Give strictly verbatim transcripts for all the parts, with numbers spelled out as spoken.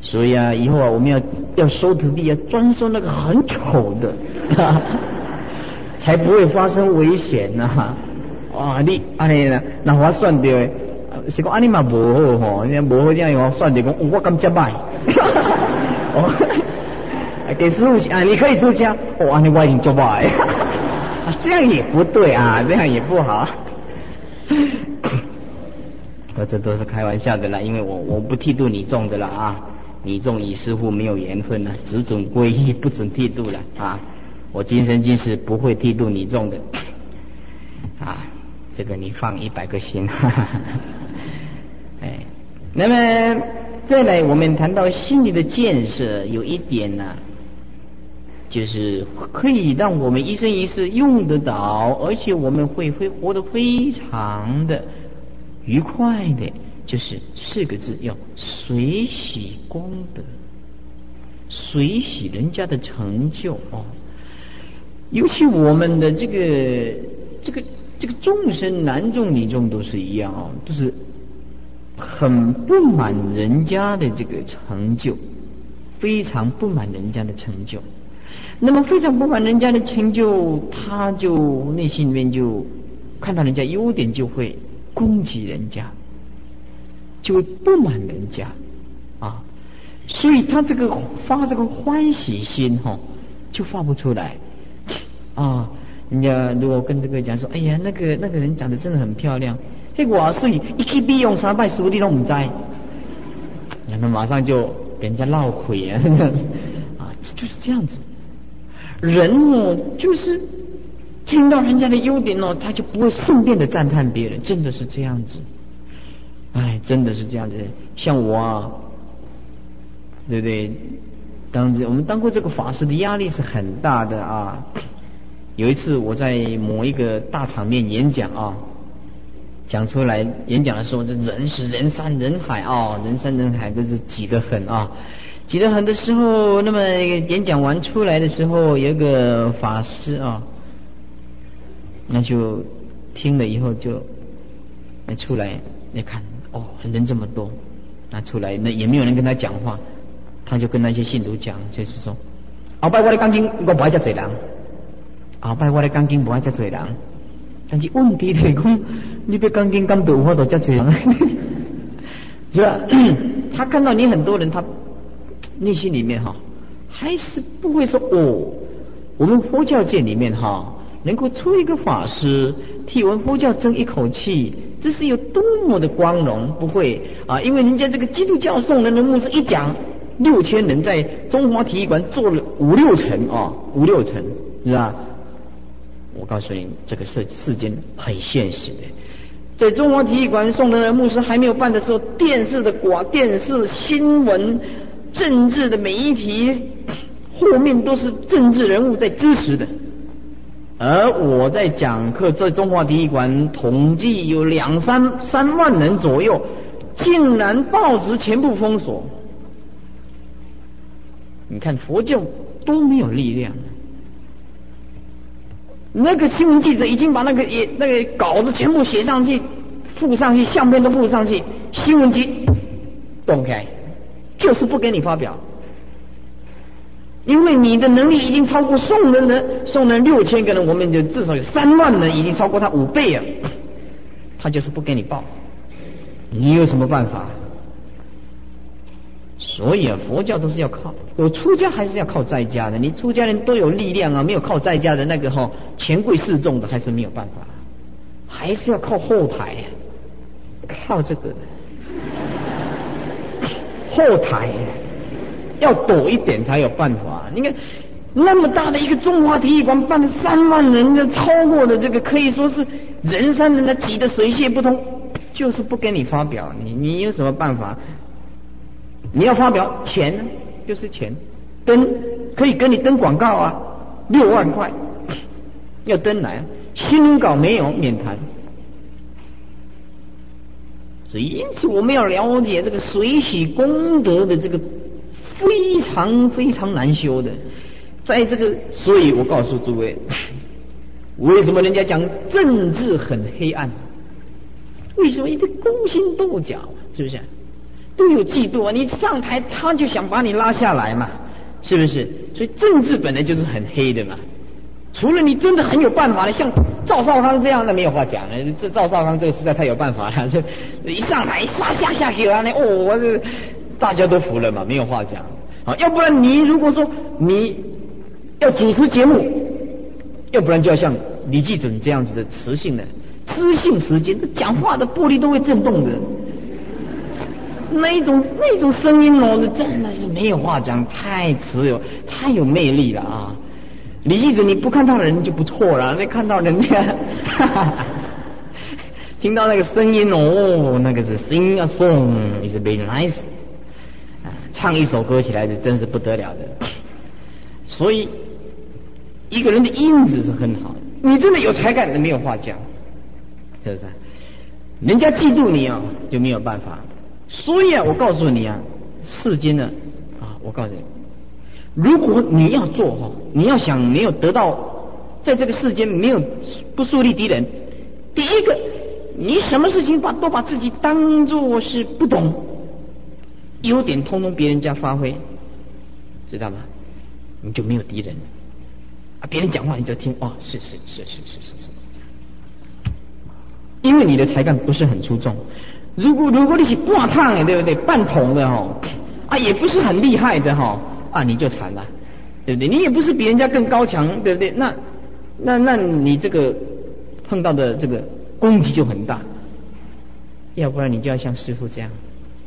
所以啊，以后啊，我们要要收徒弟，要专收那个很丑的，才不会发生危险呐、啊。哇，你安尼啦，那我算到的，是讲安尼嘛无好吼，你无好这样我算到讲，我敢接歹。哦，给师傅啊，你可以出家，哦，安尼我已经做歹，这样也不对啊，这样也不好。我这都是开玩笑的啦，因为我我不剃度你众的啦啊，你众与师父没有缘分了，只准皈依，不准剃度了啊。我今生今世不会剃度你众的啊，这个你放一百个心。哈哈哎，那么再来，我们谈到心理的建设，有一点呢、啊，就是可以让我们一生一世用得到，而且我们会会活得非常的愉快的，就是四个字，要随喜功德，随喜人家的成就哦。尤其我们的这个这个这个众生，男众女众都是一样哦，都是很不满人家的这个成就，非常不满人家的成就。那么非常不满人家的成就，他就内心里面就看到人家优点，就会攻击人家，就会不满人家啊。所以他这个发这个欢喜心哈、哦，就发不出来啊。人家如果跟这个讲说，哎呀，那个那个人长得真的很漂亮，嘿，我所以一去比用三拜书你都唔知，然后马上就给人家闹鬼啊，啊，就是这样子。人哦，就是听到人家的优点哦，他就不会顺便的赞叹别人，真的是这样子。哎，真的是这样子。像我啊，对不对？当这我们当过这个法师的压力是很大的啊。有一次我在某一个大场面演讲啊，讲出来演讲的时候，这人是人山人海啊，人山人海，真是挤得很啊。挤得很的时候，那么演讲完出来的时候，有一个法师啊，那就听了以后就那出来，你看哦，人这么多，那出来那也没有人跟他讲话，他就跟那些信徒讲，就是说，后摆我咧讲经，我不爱遮侪人，后摆我咧讲经不爱遮侪人，但是问题就是讲，你要讲经，敢就有法度遮侪人，是吧？他看到你很多人，他内心里面哈，还是不会说哦，我们佛教界里面哈，能够出一个法师替我们佛教争一口气，这是有多么的光荣？不会啊，因为人家这个基督教宋人的牧师一讲，六千人在中华体育馆坐了五六层啊，五六层是吧？我告诉你，这个世世间很现实的。在中华体育馆宋人的牧师还没有办的时候，电视的广电视新闻。政治的媒体后面都是政治人物在支持的，而我在讲课，在中华体育馆统计有两三三万人左右，竟然报纸全部封锁。你看佛教多没有力量，那个新闻记者已经把那个也那个稿子全部写上去，附上去，相片都附上去，新闻机动开。就是不给你发表，因为你的能力已经超过宋人的，宋人六千个人，我们就至少有三万人，已经超过他五倍啊！他就是不给你报，你有什么办法？所以啊，佛教都是要靠，我出家还是要靠在家的。你出家人都有力量啊，没有靠在家的那个哈、哦、权贵示众的，还是没有办法，还是要靠后台，靠这个。后台要躲一点才有办法。你看那么大的一个中华体育馆，办了三万人的，超过的这个可以说是人山人海，挤得水泄不通，就是不给你发表。你你有什么办法？你要发表钱呢，就是钱，登可以跟你登广告啊，六万块要登来，新闻稿没有免谈。所以因此我们要了解这个随喜功德的这个非常非常难修的，在这个，所以我告诉诸位，为什么人家讲政治很黑暗？为什么一定勾心斗角？是不是？ 都有嫉妒啊！你上台，他就想把你拉下来嘛，是不是？所以政治本来就是很黑的嘛。除了你真的很有办法的，像赵少康这样的没有话讲了。这赵少康这个实在太有办法了，这一上台刷下下去啊，那哦，我这大家都服了嘛，没有话讲啊。要不然你如果说你要主持节目，要不然就要像李济准这样子的磁性的知性时间，讲话的玻璃都会震动的。那一种那种声音哦，真的是没有话讲，太持有，太有魅力了啊！李济准你不看到人就不错了，那看到人家，哈哈听到那个声音哦，那个是 sing a song is very nice， 啊，唱一首歌起来是真是不得了的。所以一个人的音质是很好，你真的有才干，没有话讲，是不是？人家嫉妒你啊，就没有办法。所以啊，我告诉你啊，世间呢啊，我告诉你，如果你要做哈，你要想没有得到，在这个世间没有不树立敌人，第一个，你什么事情把都把自己当作是不懂，优点通通别人家发挥，知道吗？你就没有敌人啊，别人讲话你就听哦，是是是是是是是这样，因为你的才干不是很出众。如果如果你是半趟的，对不对？半桶的哈，啊，也不是很厉害的哈，啊，你就惨了，对不对？你也不是比人家更高强，对不对？那那那你这个碰到的这个攻击就很大，要不然你就要像师父这样，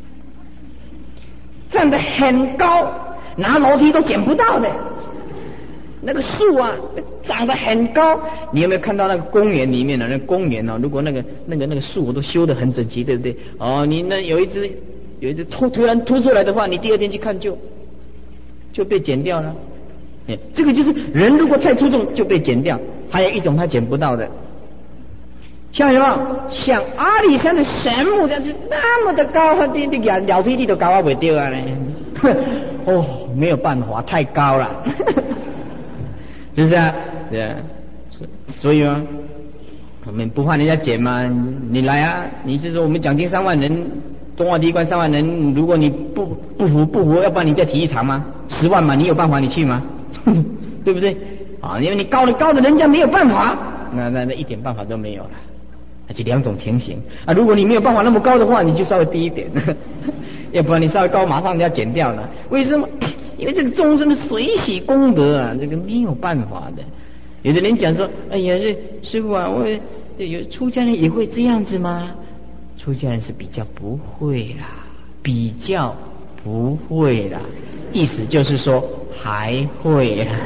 站得很高，拿楼梯都捡不到的。那个树啊，长得很高，你有没有看到那个公园里面的、啊、那个公园啊？如果那个那个那个树都修得很整齐，对不对？哦，你那有一只有一只突突然突出来的话，你第二天去看就就被剪掉了。哎，这个就是人如果太出众就被剪掉。还有一种他剪不到的，像什么？像阿里山的神木，但是那么的高，你你聊聊天你都高啊不掉啊呢？哦，没有办法，太高了。是不是啊？对啊，所以啊，我们不怕人家剪嘛，你来啊！你是说我们奖金三万人，中华第一关三万人，如果你不不服不服，要不然你再提一场吗？十万嘛，你有办法你去吗？对不对？啊，因为你高的高的人家没有办法，那那那一点办法都没有了。而且两种情形啊，如果你没有办法那么高的话，你就稍微低一点，要不然你稍微高，马上就要剪掉了。为什么？因为这个众生的随喜功德啊，这个没有办法的。有的人讲说，哎呀，这师父啊，我有出家人也会这样子吗？出家人是比较不会啦，比较不会啦，意思就是说还会啦。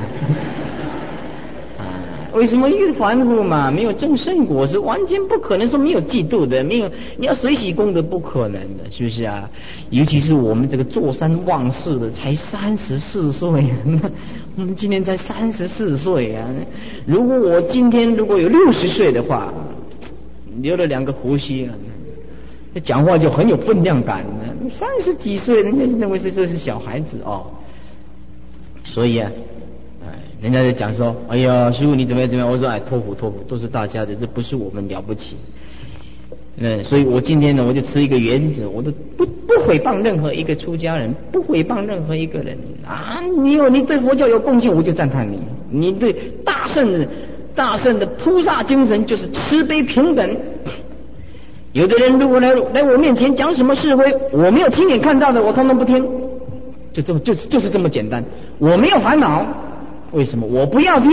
为什么？因为凡夫嘛，没有证圣果，是完全不可能说没有嫉妒的，没有你要随喜功德不可能的，是不是啊？尤其是我们这个坐山望世的，才三十四岁，我们今年才三十四岁啊！如果我今天如果有六十岁的话，留了两个胡须啊，讲话就很有分量感了。三十几岁，人家认为是这是小孩子哦，所以啊。人家就讲说，哎呀，师父你怎么样怎么样？我说，哎，托付托付，都是大家的，这不是我们了不起。嗯，所以我今天呢，我就持一个原则，我都不不诽谤任何一个出家人，不诽谤任何一个人啊！你有你对佛教有贡献，我就赞叹你。你对大圣的大圣的菩萨精神就是慈悲平等。有的人如果来来我面前讲什么是非，我没有亲眼看到的，我通通不听，就这么就就是这么简单。我没有烦恼。为什么？我不要听。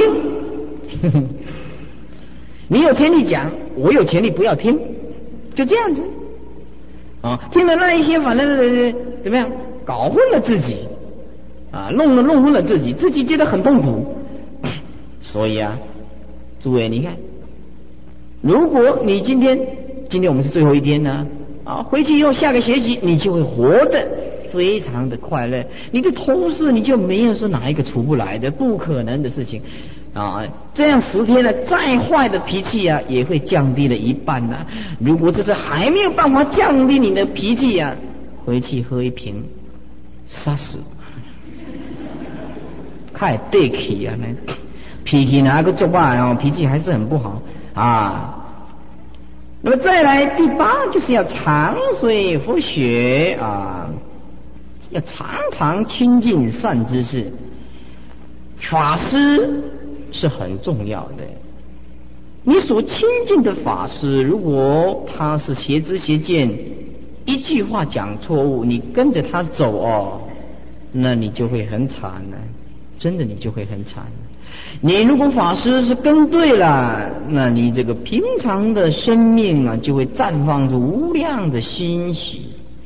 你有权利讲，我有权利不要听，就这样子啊。听了那一些，反正怎么样，搞混了自己啊，弄了弄混了自己，自己觉得很痛苦。所以啊，诸位，你看，如果你今天今天我们是最后一天呢啊，回去以后下个学期你就会活得非常的快乐，你的同事你就没有说哪一个处不来的，不可能的事情啊！这样十天了，再坏的脾气啊，也会降低了一半呐、啊。如果这是还没有办法降低你的脾气啊，回去喝一瓶杀死，太对气啊！那。 ，脾气哪个作坏哦，脾气还是很不好啊。 那么再来第八，就是要常随佛学啊，要常常亲近善知识。法师是很重要的，你所亲近的法师，如果他是邪知邪见，一句话讲错误，你跟着他走哦，那你就会很惨了，真的你就会很惨。你如果法师是跟对了，那你这个平常的生命啊，就会绽放出无量的欣喜。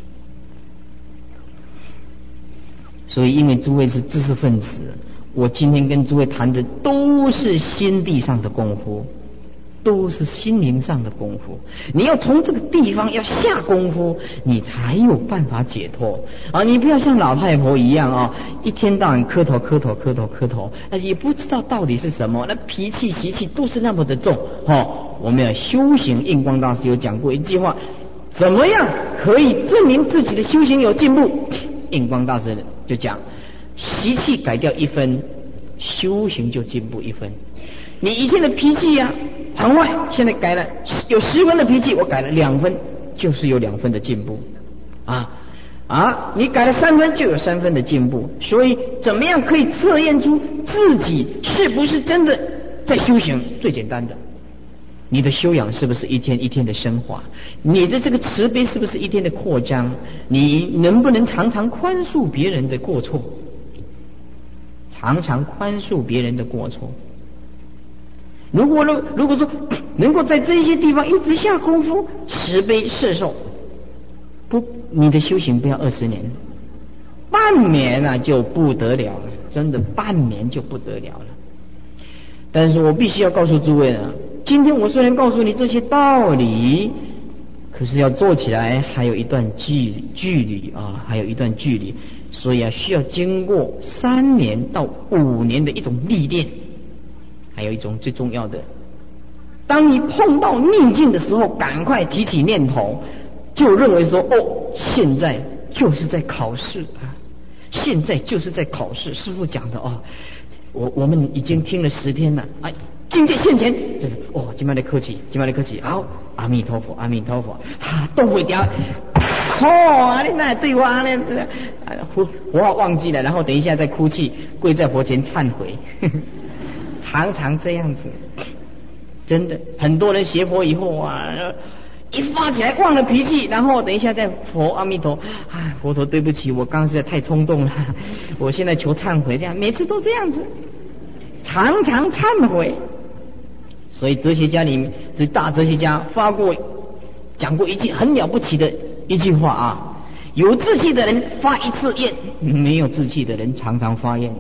所以因为诸位是知识分子，我今天跟诸位谈的都是心地上的功夫，都是心灵上的功夫。你要从这个地方要下功夫，你才有办法解脱啊！你不要像老太婆一样啊，一天到晚磕头磕头磕头磕头，但是也不知道到底是什么，那脾气习气都是那么的重哦。我们要修行，印光大师有讲过一句话，怎么样可以证明自己的修行有进步？印光大师就讲，习气改掉一分，修行就进步一分。你以前的脾气呀、啊、很坏，现在改了，有十分的脾气，我改了两分，就是有两分的进步啊啊！你改了三分，就有三分的进步。所以怎么样可以测验出自己是不是真的在修行？最简单的，你的修养是不是一天一天的升华？你的这个慈悲是不是一天的扩张？你能不能常常宽恕别人的过错？常常宽恕别人的过错。如果如果说能够在这些地方一直下功夫，慈悲摄受，不，你的修行不要二十年，半年啊就不得了了，真的半年就不得了了。但是我必须要告诉诸位呢，今天我虽然告诉你这些道理，可是要做起来还有一段距距离啊，还有一段距离，所以啊需要经过三年到五年的一种历练。还有一种最重要的，当你碰到逆境的时候，赶快提起念头，就认为说哦，现在就是在考试啊，现在就是在考试。师父讲的哦，我我们已经听了十天了，哎，境界现前，这个哦，今晚的客气，今晚的客气，好，阿弥陀佛，阿弥陀佛，哈，都会掉，哦，你那对我呢，我我忘记了，然后等一下再哭泣，跪在佛前忏悔。呵呵，常常这样子，真的很多人学佛以后啊，一发起来忘了脾气，然后等一下再佛阿弥陀，啊，佛陀对不起，我刚才太冲动了，我现在求忏悔，这样每次都这样子，常常忏悔。所以哲学家里面，这大哲学家发过讲过一句很了不起的一句话啊，有志气的人发一次愿，没有志气的人常常发愿。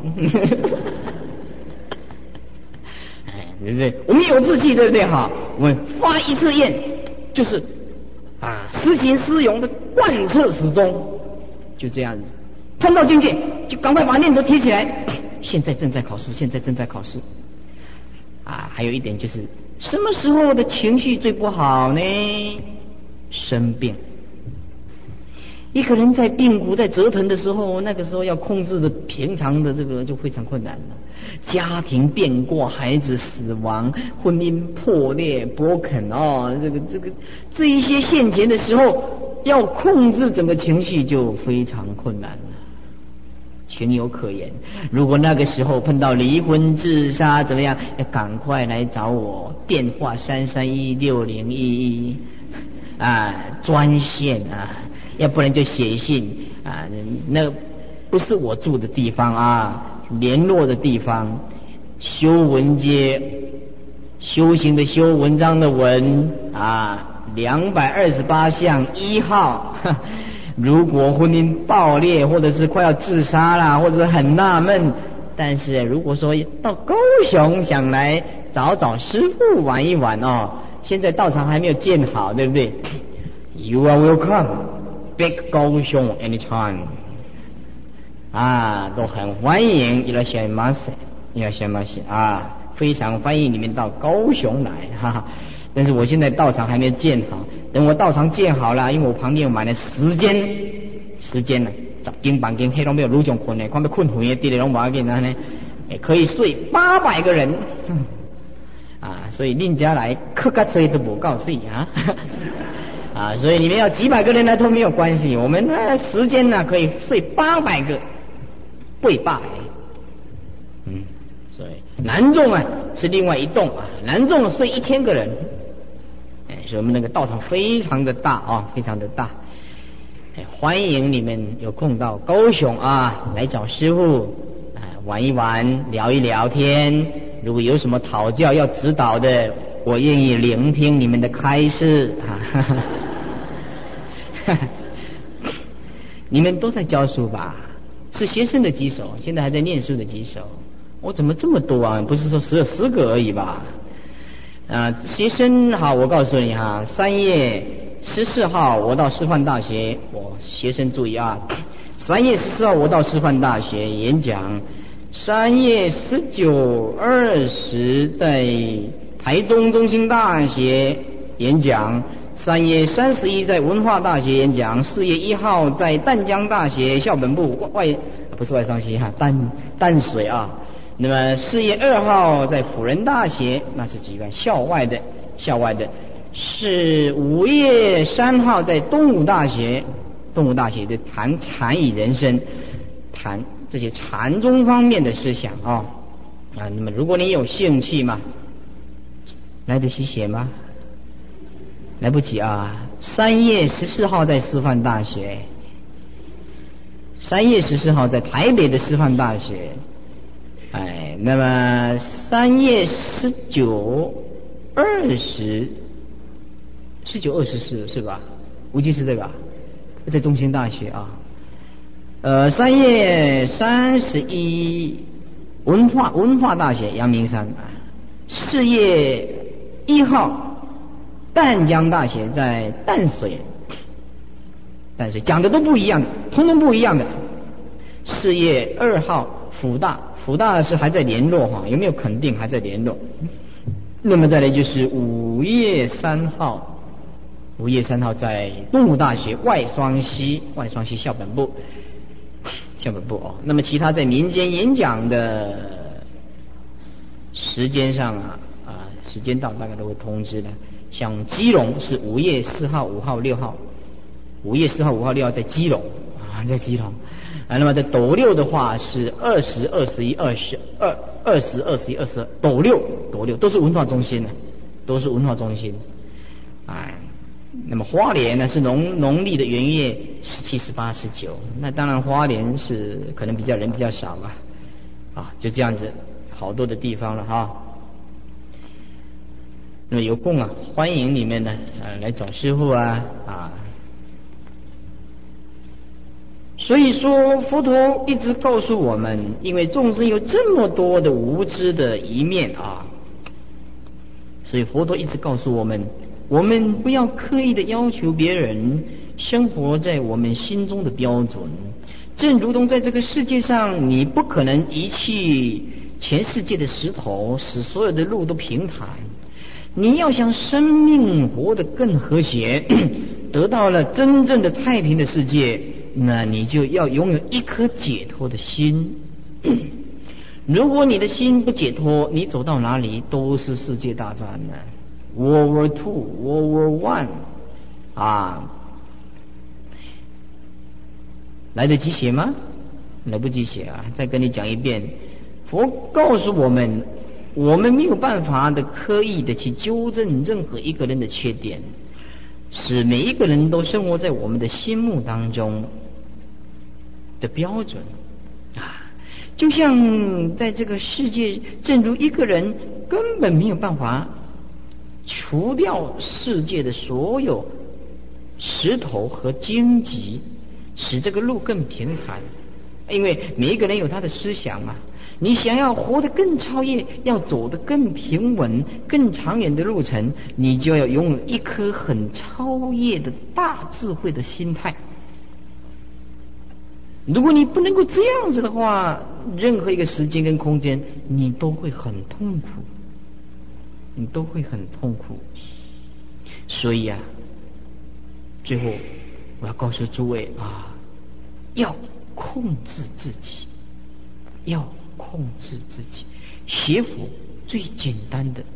对不对？我们有志气，对不对？哈，我们发一次愿，就是啊，实行施用的贯彻始终，就这样子。碰到境界，就赶快把念头提起来。现在正在考试，现在正在考试。啊，还有一点就是，什么时候的情绪最不好呢？生病。一个人在病骨在折腾的时候，那个时候要控制的平常的这个就非常困难了。家庭变卦，孩子死亡，婚姻破裂 broken 哦，这个这个这一些现前的时候，要控制整个情绪就非常困难了，情有可原。如果那个时候碰到离婚、自杀怎么样，要赶快来找我，电话三三一六零一一啊，专线啊。要不然就写信啊，那不是我住的地方啊，联络的地方，修文街，修行的修，文章的文啊，两百二十八巷一号。如果婚姻爆裂，或者是快要自杀啦，或者是很纳闷，但是如果说到高雄想来找找师父玩一玩哦，现在道场还没有建好，对不对？ You are welcome.Big 高雄 anytime 啊，都很欢迎，伊拉小马斯，伊拉小马斯啊，非常欢迎你们到高雄来，哈哈。但是我现在道场还没建好，等我道场建好了，因为我旁边买了时间，时间呢，十间房间，黑龙没有路上困的，看到困昏的，地里拢无要紧啊呢，可以睡八百个人。啊， 所以令家来客家吹都不告诉你啊。啊，所以你们要几百个人来都没有关系，我们呢时间呢可以睡八百个，八百。嗯，所以南众啊是另外一栋啊，南众睡一千个人。哎，所以我们那个道场非常的大啊，非常的大。哎，欢迎你们有空到高雄啊来找师父啊玩一玩，聊一聊天。如果有什么讨教要指导的，我愿意聆听你们的开示啊。你们都在教书吧？是学生的几手，现在还在念书的几手？我怎么这么多啊？不是说十十个而已吧？啊，学生好，我告诉你哈，三月十四号我到师范大学，我学生注意啊，三月十四号我到师范大学演讲，三月十九、二十在台中中兴大学演讲，三月三十一在文化大学演讲，四月一号在淡江大学校本部外不是外商系哈淡淡水啊。那么四月二号在辅仁大学，那是几个校外的校外的。是五月三号在东吴大学，东吴大学的谈禅与人生，谈这些禅宗方面的思想啊啊。那么如果你有兴趣嘛，来得及写吗？来不及啊！三月十四号在师范大学，三月十四号在台北的师范大学。哎，那么三月十九、二十、十九、二十四是吧？无忌是这个，在中兴大学啊。呃，三月三十一，文化文化大学阳明山啊。四月一号，淡江大学在淡水，淡水讲的都不一样的，通通不一样的。四月二号，辅大。辅大是还在联络哈，有没有肯定还在联络？那么再来就是五月三号，五月三号在东吴大学外双溪外双溪校本部校本部哦。那么其他在民间演讲的时间上啊啊时间到大概都会通知的。像基隆是五月四号、五号、六号，五月四号、五号、六号在基隆啊，在基隆。啊，那么在斗六的话是二十二十一二十二二十二十一二十二，斗六斗六都是文化中心的，都是文化中心。哎，那么花莲呢是农农历的元月十七、十八、十九，那当然花莲是可能比较人比较少吧。啊，就这样子，好多的地方了哈。那么有空啊，欢迎你们呢啊来找师父啊啊。所以说佛陀一直告诉我们，因为众生有这么多的无知的一面啊，所以佛陀一直告诉我们，我们不要刻意的要求别人生活在我们心中的标准。正如同在这个世界上，你不可能遗弃全世界的石头，使所有的路都平坦。你要想生命活得更和谐，得到了真正的太平的世界，那你就要拥有一颗解脱的心。如果你的心不解脱，你走到哪里都是世界大战呢。World War Two, World War One， 啊，来得及写吗？来不及写啊！再跟你讲一遍，佛告诉我们，我们没有办法的刻意的去纠正任何一个人的缺点，使每一个人都生活在我们的心目当中的标准啊，就像在这个世界，正如一个人根本没有办法除掉世界的所有石头和荆棘，使这个路更平坦。因为每一个人有他的思想嘛，你想要活得更超越，要走得更平稳、更长远的路程，你就要拥有一颗很超越的大智慧的心态。如果你不能够这样子的话，任何一个时间跟空间你都会很痛苦，你都会很痛苦。所以啊，最后我要告诉诸位啊，要控制自己，要控制自己。学佛最简单的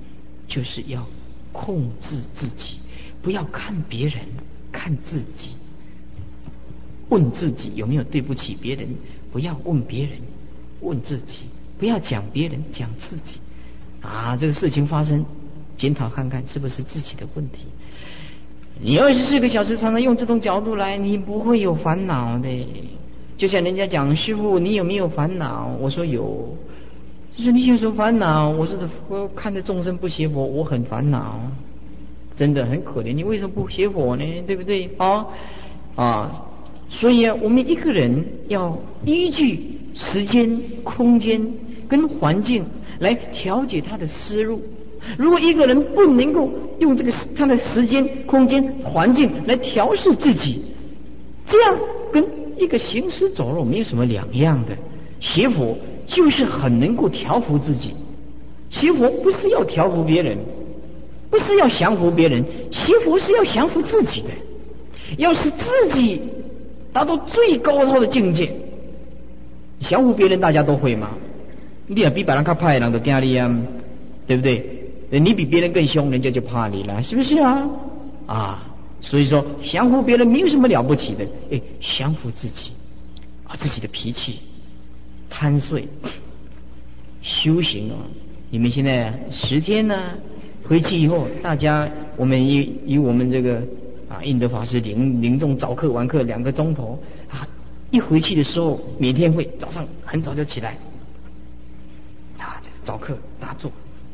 就是要控制自己，不要看别人，看自己。问自己有没有对不起别人，不要问别人，问自己。不要讲别人，讲自己。啊，这个事情发生，检讨看看是不是自己的问题。你二十四个小时常常用这种角度来，你不会有烦恼的。就像人家讲，师父你有没有烦恼？我说有。就说你有什么烦恼？我说的，我看着众生不学佛，我很烦恼，真的很可怜。你为什么不学佛呢？对不对？啊啊！所以啊，我们一个人要依据时间、空间跟环境来调节他的思路。如果一个人不能够用这个他的时间、空间、环境来调试自己，这样跟一个行尸走肉没有什么两样的。学佛就是很能够调服自己，学佛不是要调服别人，不是要降服别人，学佛是要降服自己的。要是自己达到最高超的境界，降服别人大家都会吗？你也比别人更怕人就怕你啊，对不对？你比别人更凶，人家就怕你了，是不是啊？啊，所以说降服别人没有什么了不起的，哎，降服自己啊，自己的脾气贪睡修行啊。你们现在十天呢，回去以后，大家我们以以我们这个啊印德法师领领众早课晚课两个钟头啊，一回去的时候，每天会早上很早就起来啊，就是早课打坐。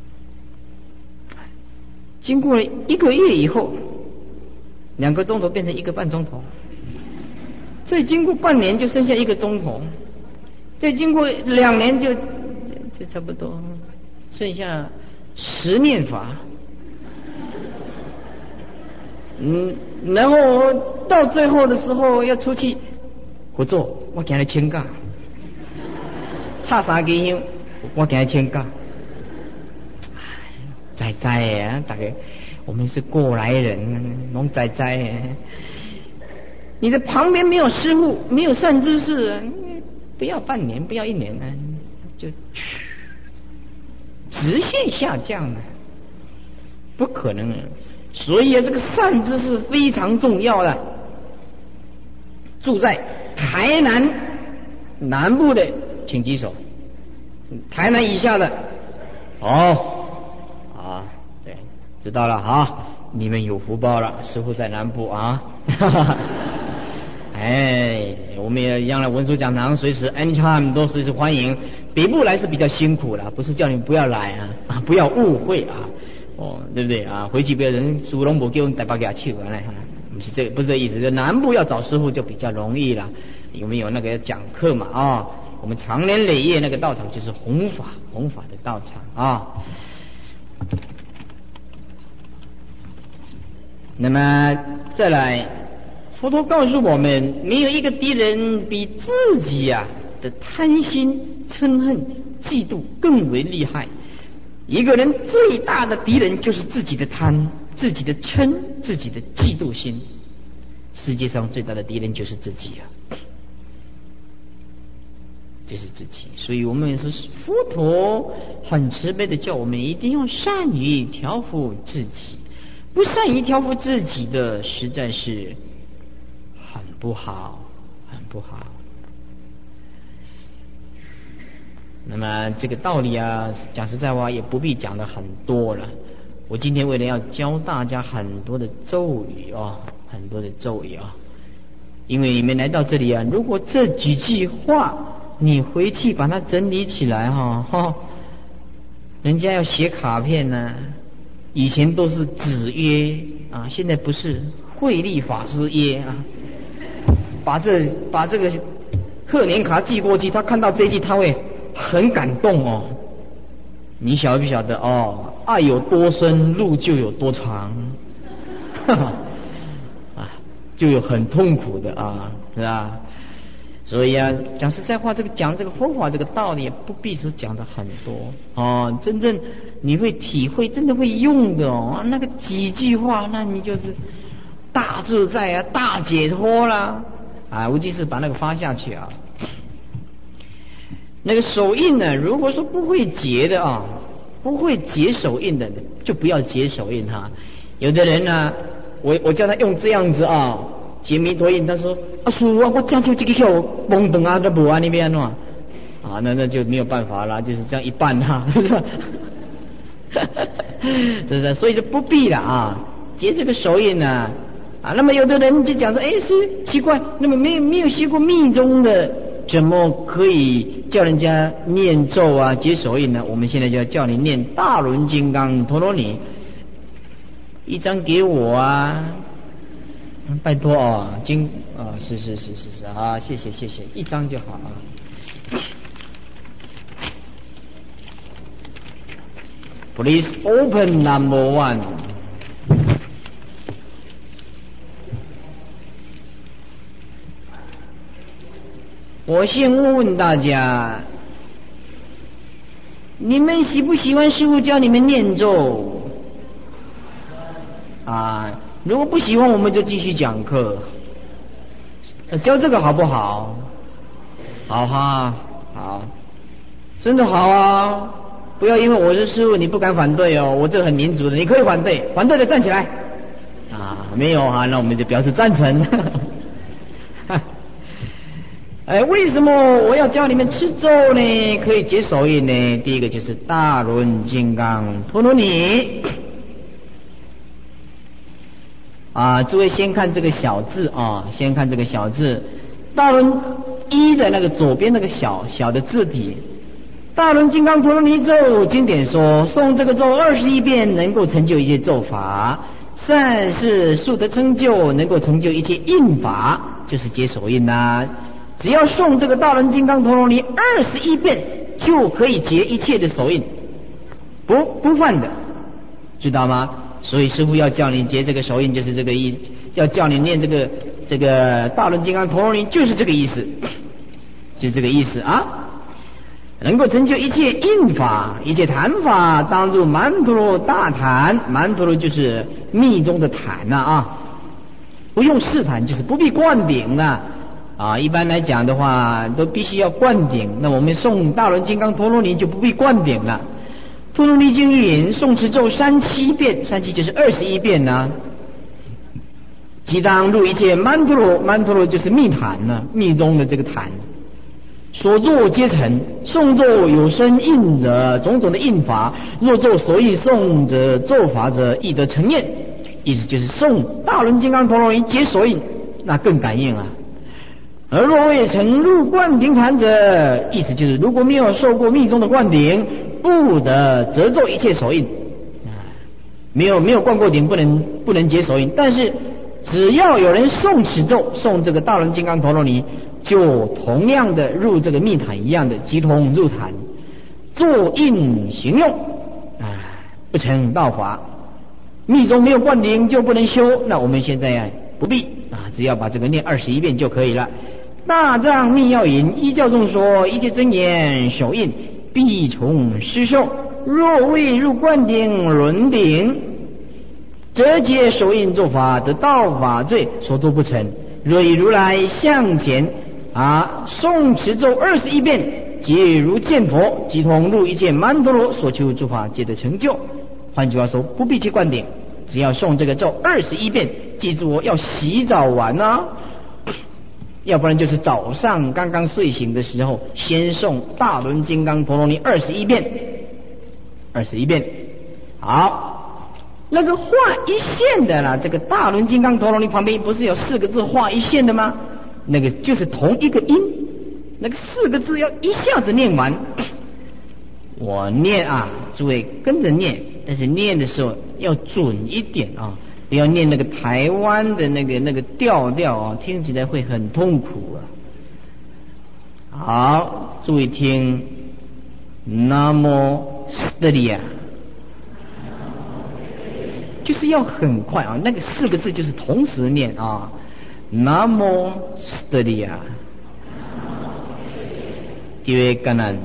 经过了一个月以后，两个钟头变成一个半钟头，再经过半年就剩下一个钟头，再经过两年就就差不多剩下十念法。嗯，然后到最后的时候要出去合作，我给他请假，差三个月我给他请假。在在啊，大概我们是过来人，拢在在。你的旁边没有师父，没有善知识，不要半年，不要一年呢，就去直线下降了，不可能。所以啊，这个善知识非常重要的。住在台南南部的，请举手；台南以下的，哦。啊，对，知道了哈，你们有福报了，师父在南部啊。哎，我们也一样的文殊讲堂，随时 anytime 都随时欢迎。北部来是比较辛苦了，不是叫你们不要来啊，啊不要误会啊，哦，对不对啊？回去别人苏龙伯给我们带把给他去完了，不是这不是这意思，就南部要找师父就比较容易了，有没有那个讲课嘛？啊、哦，我们长年累月那个道场就是弘法，弘法的道场啊。那么再来，佛陀告诉我们，没有一个敌人比自己呀、啊、的贪心、嗔恨、嫉妒更为厉害。一个人最大的敌人就是自己的贪、自己的嗔、自己的嫉妒心。世界上最大的敌人就是自己啊，就是自己。所以我们说，佛陀很慈悲的叫我们一定要善于调伏自己。不善于调伏自己的，实在是很不好，很不好。那么这个道理啊，讲实在话也不必讲的很多了。我今天为了要教大家很多的咒语啊，很多的咒语啊，因为你们来到这里啊，如果这几句话你回去把它整理起来哈，哈，人家要写卡片呢、啊。以前都是纸约啊，现在不是慧力法师约啊。把这把这个贺年卡寄过去，他看到这一句他会很感动哦。你晓不晓得哦？爱有多深，路就有多长，啊，就有很痛苦的啊，是吧？所以啊，讲实在话，这个讲这个佛法这个道理，不必说讲的很多哦。真正你会体会，真的会用的哦。那个几句话，那你就是大自在啊，大解脱啦啊！无忌是把那个发下去啊。那个手印呢，如果说不会结的啊， 不会解手印的就不要解手印哈。有的人呢、啊，我我叫他用这样子啊解弥陀印，他说啊师父啊，我讲究这个叫蒙等啊，这不啊那边喏啊，那那就没有办法啦，就是这样一半哈，是吧？是不是？所以就不必了啊，结这个手印呢啊。那么有的人就讲说，哎，是奇怪，那么没有没有学过密宗的，怎么可以叫人家念咒啊结手印呢？我们现在就要叫你念大轮金刚陀罗尼，一张给我啊，拜托哦，经啊，是是是是是啊，谢谢谢谢，一张就好啊。Please open number one. 我先问问大家，你们喜不喜欢师父教你们念咒？啊，如果不喜欢，我们就继续讲课。教这个好不好？好哈，好，真的好啊。不要因为我是师父你不敢反对哦，我这很民主的，你可以反对，反对的站起来啊！没有啊，那我们就表示赞成。哎，为什么我要教你们吃咒呢？可以解手印呢？第一个就是大轮金刚陀罗尼啊，诸位先看这个小字啊，先看这个小字，大轮一的那个左边那个小小的字体。大轮金刚陀罗尼咒经典说，诵这个咒二十一遍能够成就一切咒法，善事速得成就，能够成就一切印法，就是解手印呐、啊。只要诵这个大轮金刚陀罗尼二十一遍，就可以解一切的手印，不不犯的，知道吗？所以师父要叫你解这个手印，就是这个意思，要叫你念这个这个大轮金刚陀罗尼，就是这个意思，就这个意思啊。能够成就一切印法，一切坛法，当入曼陀罗大坛。曼陀罗就是密宗的坛呐 啊, 啊，不用试坛，就是不必灌顶了啊。一般来讲的话，都必须要灌顶。那我们诵大轮金刚陀罗尼就不必灌顶了。陀罗尼经云：诵持咒三七遍，三七就是二十一遍呢、啊。即当入一切曼陀罗，曼陀罗就是密坛呢、啊，密宗的这个坛。所作皆成，诵咒有生印者，种种的印法；若作所应诵者，咒法者亦得成验。意思就是诵大轮金刚陀罗尼解所应，那更感应啊。而若未曾入灌顶坛者，意思就是如果没有受过密宗的灌顶，不得折咒一切手印。没有没有灌过顶，不能不能解手印。但是只要有人诵此咒，诵这个大轮金刚陀罗尼，就同样的入这个密坛一样的即同入坛，作印行用，啊，不成道法。密宗没有灌顶就不能修，那我们现在啊不必啊，只要把这个念二十一遍就可以了。大藏密要引依教中说，一切真言手印必从施受，若未入灌顶轮顶，则解手印做法得道法罪，所作不成。若以如来向前啊，诵持咒二十一遍，即如见佛，即同入一切曼陀罗，所求诸法皆得成就。换句话说，不必去灌顶，只要诵这个咒二十一遍。记住哦，要洗澡完啊，要不然就是早上刚刚睡醒的时候，先诵大轮金刚陀罗尼二十一遍，二十一遍。好，那个画一线的啦，这个大轮金刚陀罗尼旁边不是有四个字画一线的吗？那个就是同一个音，那个四个字要一下子念完。我念啊，诸位跟着念，但是念的时候要准一点啊，不要念那个台湾的那个那个调调啊，听起来会很痛苦啊。好，注意听，南无斯特利亚，就是要很快啊，那个四个字就是同时念啊。南无斯特利亚，地位甘南。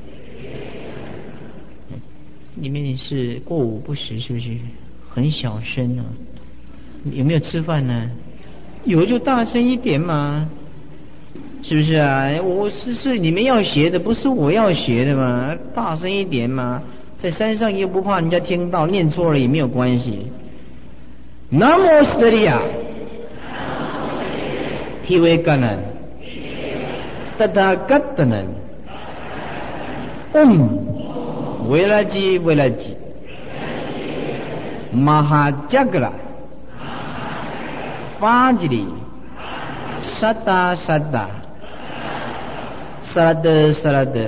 里面是过午不食，是不是很小声啊？有没有吃饭呢？有就大声一点嘛，是不是啊？我是是你们要学的，不是我要学的嘛，大声一点嘛。 在山上又不怕人家听到，念错了也没有关系。南无斯利亚，提维嘎南，达达嘎达南，嗡，维拉吉维拉吉，玛哈加格拉，法吉里，萨达萨达，萨拉德萨拉德。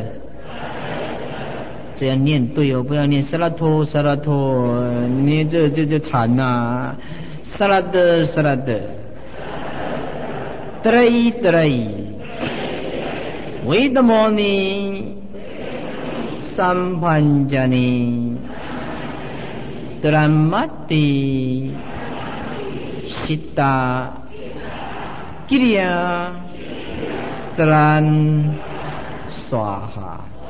这样念对哦，不要念萨拉托萨拉托，你这这就惨呐！萨拉德萨拉德，德莱德莱，维达摩尼，三潘加尼，德兰玛蒂，悉达，吉利亚，德兰，刷哈。